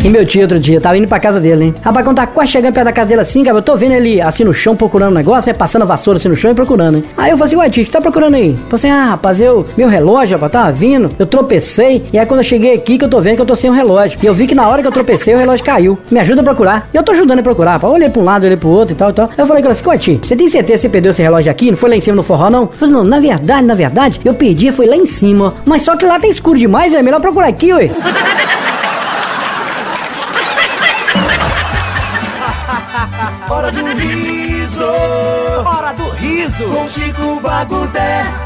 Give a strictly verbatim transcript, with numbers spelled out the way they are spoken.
E meu tio outro dia, tava indo pra casa dele, hein? Rapaz, quando tá quase chegando perto da casa dele assim, cara, eu tô vendo ele assim no chão procurando um negócio, né? Passando a vassoura assim no chão e procurando, hein? Aí eu falei assim, ué tio, o que você tá procurando aí? Eu falei assim, ah, rapaz, eu, meu relógio, rapaz, tava vindo, eu tropecei, e aí quando eu cheguei aqui que eu tô vendo que eu tô sem um relógio. E eu vi que na hora que eu tropecei o relógio caiu. Me ajuda a procurar. E eu tô ajudando a procurar, rapaz. Eu olhei pra um lado, olhei pro outro e tal e tal. Eu falei com ela assim, ué tio, você tem certeza que você perdeu esse relógio aqui? Não foi lá em cima no forró, não? Eu falei, não, na verdade, na verdade, eu perdi, foi lá em cima, ó. Mas só que lá tá escuro demais, é melhor procurar aqui, ué. Hora do riso, hora do riso, com Chico Bagudé.